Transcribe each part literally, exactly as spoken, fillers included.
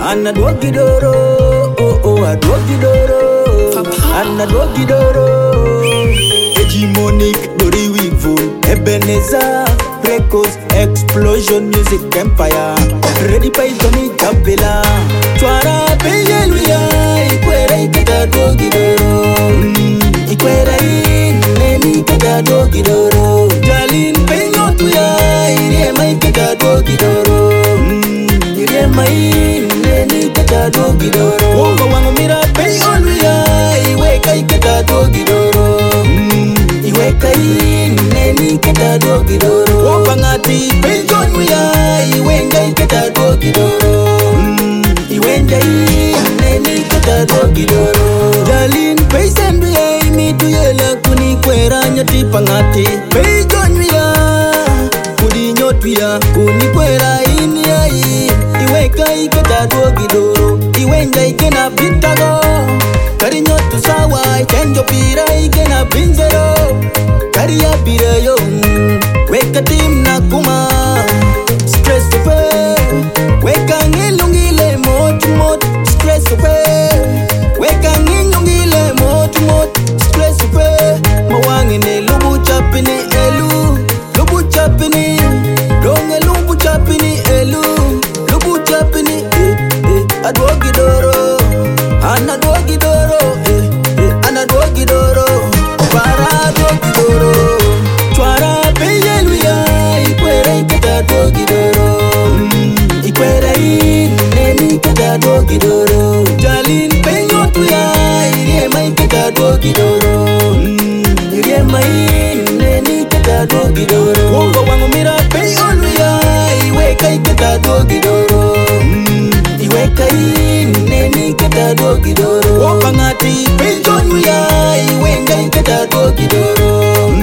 Anna Dwagidoro, oh oh, a Dwagidoro, Anna Dwagidoro, Hegemonic, Dori Weevil, Ebenezer, Records, Explosion Music Empire, Ready by Tony Kabila, Twara Peyeluya, Ikwera Ikeda Dwagidoro, Ikwera in, Neni Ikeda Dwagidoro, Jalin Peyotuya, Irema Ikeda Dwagidoro, Irema in, Neni Ikeda Dwagidoro, Wongo Wango Mira Peyonuya, Iweka Ikeda Dwagidoro, Iweka in, Neni Ikeda Dwagidoro, Wopangati Peyonuya, Iwenga Ikeda Dwagidoro, Iwenga in, Neni Ikeda Dwagidoro, Jalin Peyonuya, Mituyela Kuni Kwera Nyati Pangati Peyonuya, Kudi Nyotuya Kuni Kwera ini ai, Iweka Ikeda Dwagidoro, Iwenga Ikena Bitago, Kari Nyotu Sawa, Kenjo Pira Ikena Binzero, Kari ya Pira yo, Weka Tim Nakuma, Stress away, Weka Ngilungile Motu Mot, Stress away, Weka Ngilungile Motu Mot, Stress away, Mawangine Lubu Chapini Elu, Lubu Chapini, Donge Lubu Chapini Elu, Lubu Chapini, eh, eh, Adwagidoro, Anna Dwagidoro, eh, eh, Anna Dwagidoro, Para Dwagidoro, Twara Peyeluya, Ikwera Ikeda Dwagidoro, Ikwera in, Neni Ikeda Dwagidoro, Jalin Peyotuya, Irema Ikeda Dwagidoro, Irema in, Neni Ikeda Dwagidoro, Wongo Wango Mira Peyonuya, Iweka Ikeda Dwagidoro, Iweka in, Neni Ikeda Dwagidoro, Wopangati Peyonuya, Iwenga Ikeda Dwagidoro,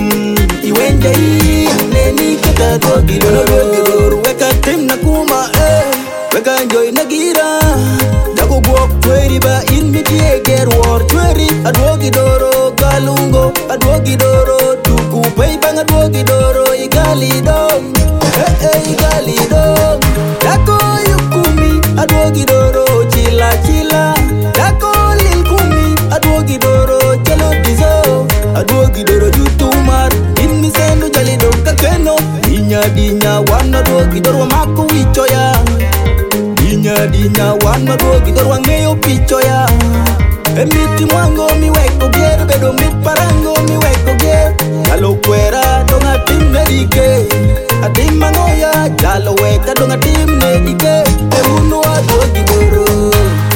Iwenga in, Neni Ikeda Dwagidoro, Weka Tim Nakuma, eh, Weka Enjoy Nagira, Dago Gwok Tweriba in Mitie Ger War Tweri, Adwagidoro, Galungo, Adwagidoro, Tuku Peipang Adwagidoro, Igalidong, eh eh Igalidong, Dako Yukumi, Adwagidoro, Chila Chila, Dako Lilkumi, Adwagidoro, Chelo Dizo, Adwagidoro Jutumar, in Misendo Jalidong Kakeno, Dinya Dinya Wana Adwagidoro Maku Ichoya, Dinya Dinya Wana Adwagidoro Wangeyo Pichoya, Emiti Mwango mi weko ger, bedo mi parango mi weko ger, Jalo Kwera donga tim nedike, Adim Manoya, Jalo Weka donga tim nedike, Emuno Adwagidoro.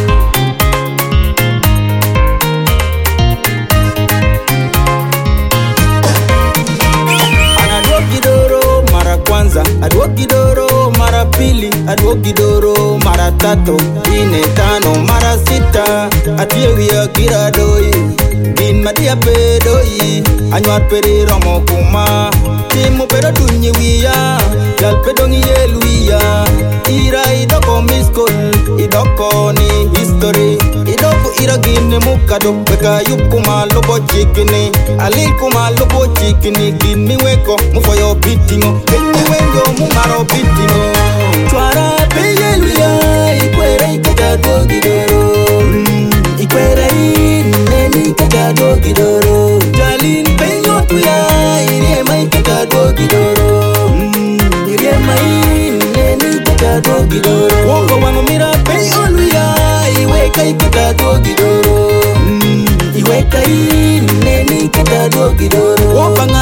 Adwagidoro mara kwanza, Adwagidoro mara pili, Adwagidoro mara tatu, ine tano mara sita, Atiewiya gira doi, Bin madia pedoi, Anyuar peri romo kuma, Timu pedo dunye wiya, Jal pedongi yeluya, Ira idoko miskol, idoko ni history, Idoko ira gine mukado, Weka yup kuma lobo chikini, Alil kuma lobo chikini, Gin mi weko, mufoyo bitingo, Kenyi wengo mumaro bitingo, Twara Peyeluya, Ikwera Ikeda Dwagidoro, Ikwera in, Neni Ikeda Dwagidoro, Jalin Peyotuya, Irema Ikeda Dwagidoro, Irema in, Neni Ikeda Dwagidoro, Wongo Wango Mira Peyonuya, Iweka Ikeda Dwagidoro, Iweka in, Neni Ikeda Dwagidoro, Wopanga